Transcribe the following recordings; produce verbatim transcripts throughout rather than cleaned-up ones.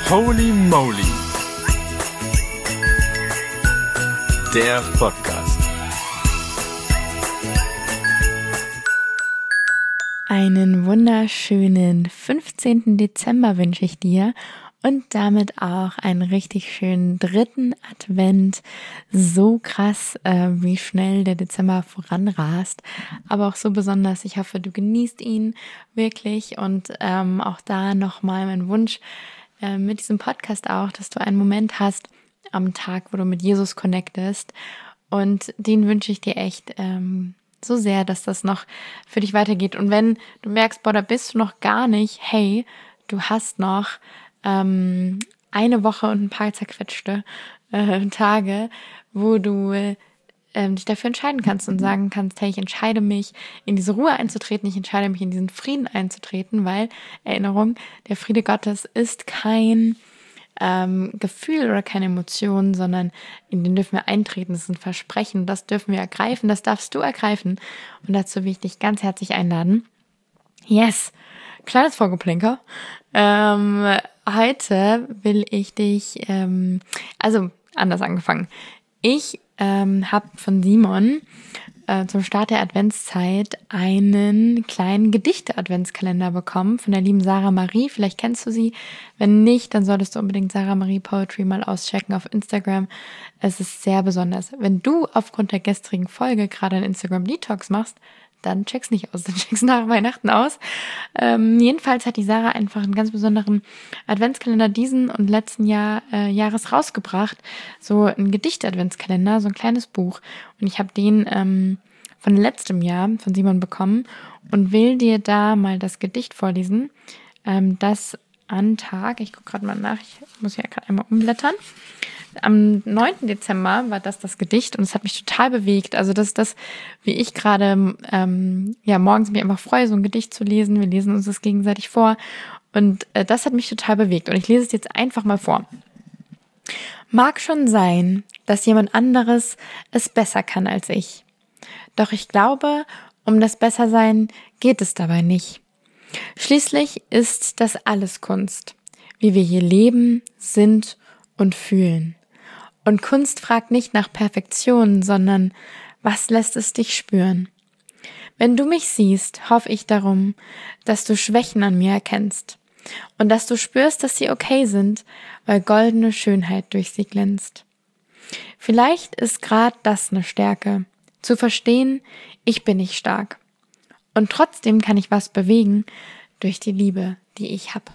Holy Moly, der Podcast. Einen wunderschönen fünfzehnten Dezember wünsche ich dir und damit auch einen richtig schönen dritten Advent. So krass, äh, wie schnell der Dezember voranrast, aber auch so besonders. Ich hoffe, du genießt ihn wirklich und ähm, auch da nochmal mein Wunsch äh, mit diesem Podcast auch, dass du einen Moment hast am Tag, wo du mit Jesus connectest, und den wünsche ich dir echt ähm, so sehr, dass das noch für dich weitergeht. Und wenn du merkst, boah, da bist du noch gar nicht, hey, du hast noch ähm, eine Woche und ein paar zerquetschte äh, Tage, wo du äh, dich dafür entscheiden kannst und sagen kannst, hey, ich entscheide mich, in diese Ruhe einzutreten, ich entscheide mich, in diesen Frieden einzutreten, weil, Erinnerung, der Friede Gottes ist kein ähm, Gefühl oder keine Emotion, sondern in den dürfen wir eintreten, das ist ein Versprechen, das dürfen wir ergreifen, das darfst du ergreifen, und dazu will ich dich ganz herzlich einladen. Yes, kleines Vorgeplinker. Ähm, heute will ich dich, ähm, also anders angefangen. Ich ähm, habe von Simon äh, zum Start der Adventszeit einen kleinen Gedichte-Adventskalender bekommen von der lieben Sarah Marie. Vielleicht kennst du sie. Wenn nicht, dann solltest du unbedingt Sarah Marie Poetry mal auschecken auf Instagram. Es ist sehr besonders. Wenn du aufgrund der gestrigen Folge gerade einen Instagram-Detox machst, dann check's nicht aus, dann check's nach Weihnachten aus. Ähm, jedenfalls hat die Sarah einfach einen ganz besonderen Adventskalender diesen und letzten Jahr äh, Jahres rausgebracht. So ein Gedichte-Adventskalender, so ein kleines Buch. Und ich habe den ähm, von letztem Jahr von Simon bekommen und will dir da mal das Gedicht vorlesen, ähm, das an Tag, ich gucke gerade mal nach, ich muss hier gerade einmal umblättern. Am neunten Dezember war das das Gedicht und es hat mich total bewegt. Also das ist das, wie ich gerade ähm, ja morgens mich einfach freue, so ein Gedicht zu lesen. Wir lesen uns das gegenseitig vor und äh, das hat mich total bewegt und ich lese es jetzt einfach mal vor. Mag schon sein, dass jemand anderes es besser kann als ich. Doch ich glaube, um das Bessersein geht es dabei nicht. Schließlich ist das alles Kunst, wie wir hier leben, sind und fühlen. Und Kunst fragt nicht nach Perfektion, sondern was lässt es dich spüren? Wenn du mich siehst, hoffe ich darum, dass du Schwächen an mir erkennst und dass du spürst, dass sie okay sind, weil goldene Schönheit durch sie glänzt. Vielleicht ist gerade das eine Stärke, zu verstehen, ich bin nicht stark. Und trotzdem kann ich was bewegen durch die Liebe, die ich habe.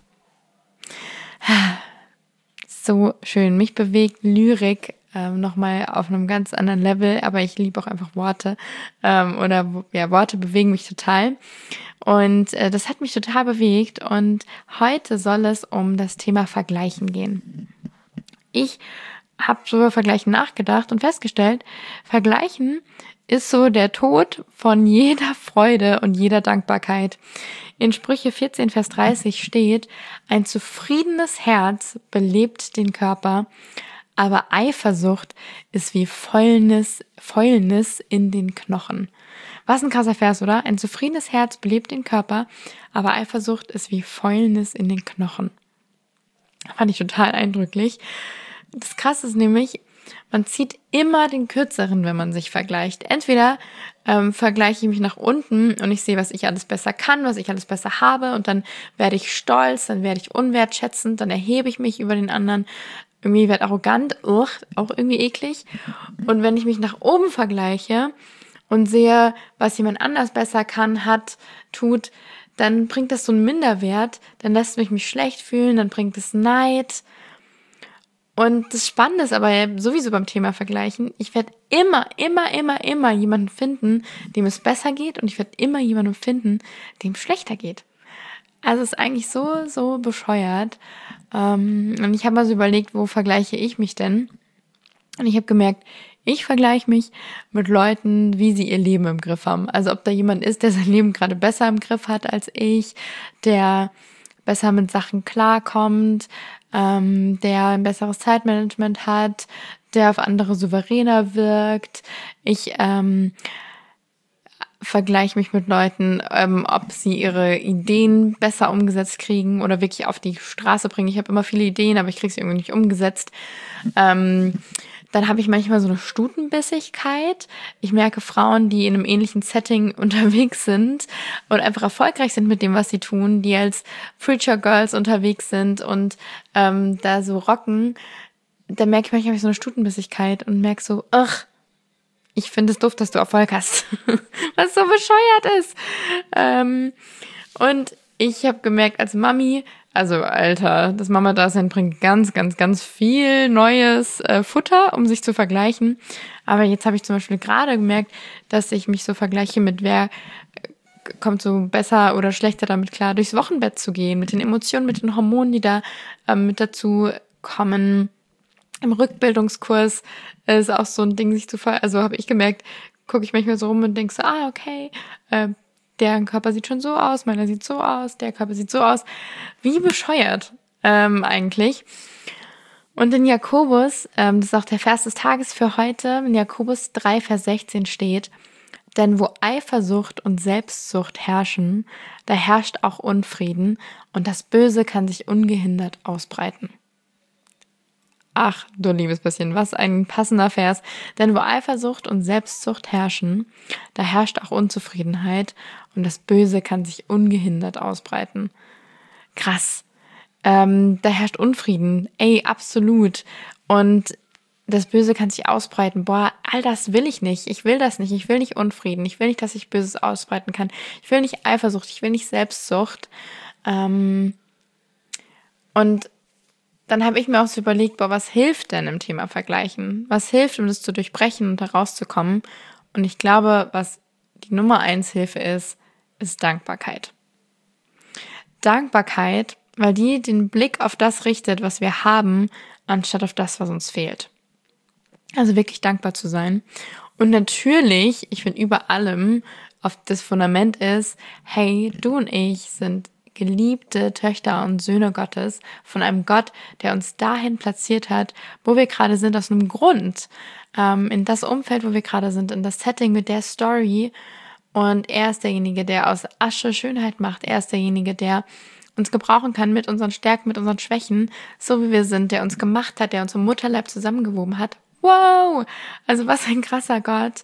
So schön. Mich bewegt Lyrik ähm, nochmal auf einem ganz anderen Level, aber ich liebe auch einfach Worte ähm, oder ja, Worte bewegen mich total. Und äh, das hat mich total bewegt und heute soll es um das Thema Vergleichen gehen. Ich habe so über Vergleichen nachgedacht und festgestellt, Vergleichen ist so der Tod von jeder Freude und jeder Dankbarkeit. In Sprüche vierzehn, Vers dreißig steht, ein zufriedenes Herz belebt den Körper, aber Eifersucht ist wie Fäulnis, Fäulnis in den Knochen. Was ein krasser Vers, oder? Ein zufriedenes Herz belebt den Körper, aber Eifersucht ist wie Fäulnis in den Knochen. Fand ich total eindrücklich. Das Krasse ist nämlich, man zieht immer den Kürzeren, wenn man sich vergleicht. Entweder ähm, vergleiche ich mich nach unten und ich sehe, was ich alles besser kann, was ich alles besser habe, und dann werde ich stolz, dann werde ich unwertschätzend, dann erhebe ich mich über den anderen, irgendwie werde arrogant, uch, auch irgendwie eklig. Und wenn ich mich nach oben vergleiche und sehe, was jemand anders besser kann, hat, tut, dann bringt das so einen Minderwert, dann lässt mich mich schlecht fühlen, dann bringt es Neid. Und das Spannende ist aber sowieso beim Thema Vergleichen, ich werde immer, immer, immer, immer jemanden finden, dem es besser geht, und ich werde immer jemanden finden, dem es schlechter geht. Also es ist eigentlich so, so bescheuert. Und ich habe mal so überlegt, wo vergleiche ich mich denn? Und ich habe gemerkt, ich vergleiche mich mit Leuten, wie sie ihr Leben im Griff haben. Also ob da jemand ist, der sein Leben gerade besser im Griff hat als ich, der besser mit Sachen klarkommt, ähm, der ein besseres Zeitmanagement hat, der auf andere souveräner wirkt. Ich ähm, vergleiche mich mit Leuten, ähm, ob sie ihre Ideen besser umgesetzt kriegen oder wirklich auf die Straße bringen. Ich habe immer viele Ideen, aber ich kriege sie irgendwie nicht umgesetzt. Ähm, dann habe ich manchmal so eine Stutenbissigkeit. Ich merke Frauen, die in einem ähnlichen Setting unterwegs sind und einfach erfolgreich sind mit dem, was sie tun, die als Preacher Girls unterwegs sind und ähm, da so rocken. Da merke ich manchmal so eine Stutenbissigkeit und merke so, ach, ich finde es doof, dass du Erfolg hast, was so bescheuert ist. Ähm, und ich habe gemerkt, als Mami, also Alter, das Mama-Dasein bringt ganz, ganz, ganz viel neues äh, Futter, um sich zu vergleichen. Aber jetzt habe ich zum Beispiel gerade gemerkt, dass ich mich so vergleiche mit wer kommt so besser oder schlechter damit klar, durchs Wochenbett zu gehen, mit den Emotionen, mit den Hormonen, die da ähm, mit dazu kommen. Im Rückbildungskurs ist auch so ein Ding, sich zu ver... Also habe ich gemerkt, gucke ich manchmal so rum und denke so, ah, okay, äh, deren Körper sieht schon so aus, meiner sieht so aus, der Körper sieht so aus. Wie bescheuert ähm, eigentlich. Und in Jakobus, ähm, das ist auch der Vers des Tages für heute, in Jakobus drei, Vers sechzehn steht, denn wo Eifersucht und Selbstsucht herrschen, da herrscht auch Unfrieden und das Böse kann sich ungehindert ausbreiten. Ach, du liebes bisschen, was ein passender Vers. Denn wo Eifersucht und Selbstsucht herrschen, da herrscht auch Unzufriedenheit und das Böse kann sich ungehindert ausbreiten. Krass. Ähm, da herrscht Unfrieden. Ey, absolut. Und das Böse kann sich ausbreiten. Boah, all das will ich nicht. Ich will das nicht. Ich will nicht Unfrieden. Ich will nicht, dass sich Böses ausbreiten kann. Ich will nicht Eifersucht. Ich will nicht Selbstsucht. Ähm, und dann habe ich mir auch so überlegt, boah, was hilft denn im Thema Vergleichen? Was hilft, um das zu durchbrechen und da rauszukommen? Und ich glaube, was die Nummer eins Hilfe ist, ist Dankbarkeit. Dankbarkeit, weil die den Blick auf das richtet, was wir haben, anstatt auf das, was uns fehlt. Also wirklich dankbar zu sein. Und natürlich, ich finde über allem, auf das Fundament ist, hey, du und ich sind geliebte Töchter und Söhne Gottes, von einem Gott, der uns dahin platziert hat, wo wir gerade sind, aus einem Grund, ähm, in das Umfeld, wo wir gerade sind, in das Setting mit der Story. Und er ist derjenige, der aus Asche Schönheit macht. Er ist derjenige, der uns gebrauchen kann mit unseren Stärken, mit unseren Schwächen, so wie wir sind, der uns gemacht hat, der uns im Mutterleib zusammengewoben hat. Wow! Also was ein krasser Gott.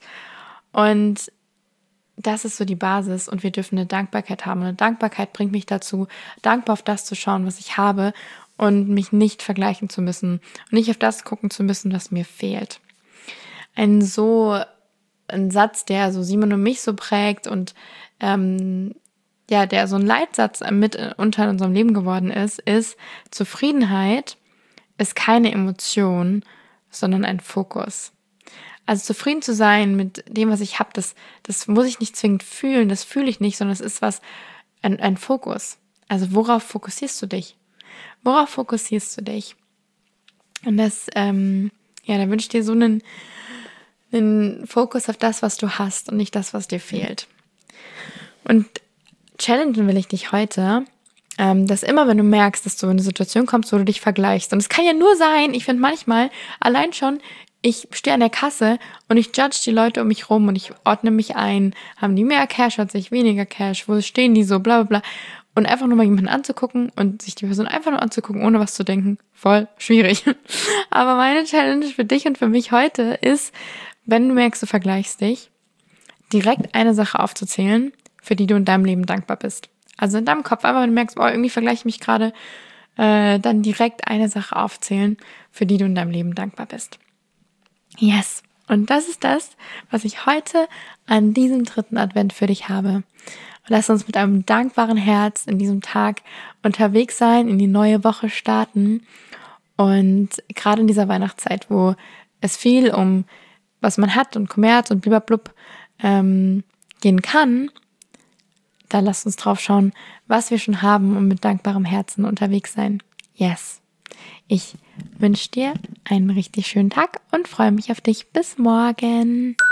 Und das ist so die Basis und wir dürfen eine Dankbarkeit haben. Und eine Dankbarkeit bringt mich dazu, dankbar auf das zu schauen, was ich habe und mich nicht vergleichen zu müssen und nicht auf das gucken zu müssen, was mir fehlt. Ein so, ein Satz, der so Simon und mich so prägt und ähm, ja, der so ein Leitsatz mit unter in unserem Leben geworden ist, ist: Zufriedenheit ist keine Emotion, sondern ein Fokus. Also zufrieden zu sein mit dem, was ich habe, das, das muss ich nicht zwingend fühlen, das fühle ich nicht, sondern es ist was, ein, ein Fokus. Also worauf fokussierst du dich? Worauf fokussierst du dich? Und das, ähm, ja, da wünsche ich dir so einen, einen Fokus auf das, was du hast und nicht das, was dir fehlt. Und challengen will ich dich heute, ähm, dass immer, wenn du merkst, dass du in eine Situation kommst, wo du dich vergleichst, und es kann ja nur sein, ich finde manchmal allein schon, ich stehe an der Kasse und ich judge die Leute um mich rum und ich ordne mich ein. Haben die mehr Cash, hat sich weniger Cash? Wo stehen die so? Bla bla bla. Und einfach nur mal jemanden anzugucken und sich die Person einfach nur anzugucken, ohne was zu denken, voll schwierig. Aber meine Challenge für dich und für mich heute ist, wenn du merkst, du vergleichst dich, direkt eine Sache aufzuzählen, für die du in deinem Leben dankbar bist. Also in deinem Kopf, einfach wenn du merkst, oh, irgendwie vergleiche ich mich gerade, äh, dann direkt eine Sache aufzählen, für die du in deinem Leben dankbar bist. Yes. Und das ist das, was ich heute an diesem dritten Advent für dich habe. Und lass uns mit einem dankbaren Herz in diesem Tag unterwegs sein, in die neue Woche starten. Und gerade in dieser Weihnachtszeit, wo es viel um was man hat und Kommerz und blub ähm, gehen kann, da lasst uns drauf schauen, was wir schon haben und mit dankbarem Herzen unterwegs sein. Yes. Ich wünsche dir einen richtig schönen Tag und freue mich auf dich. Bis morgen.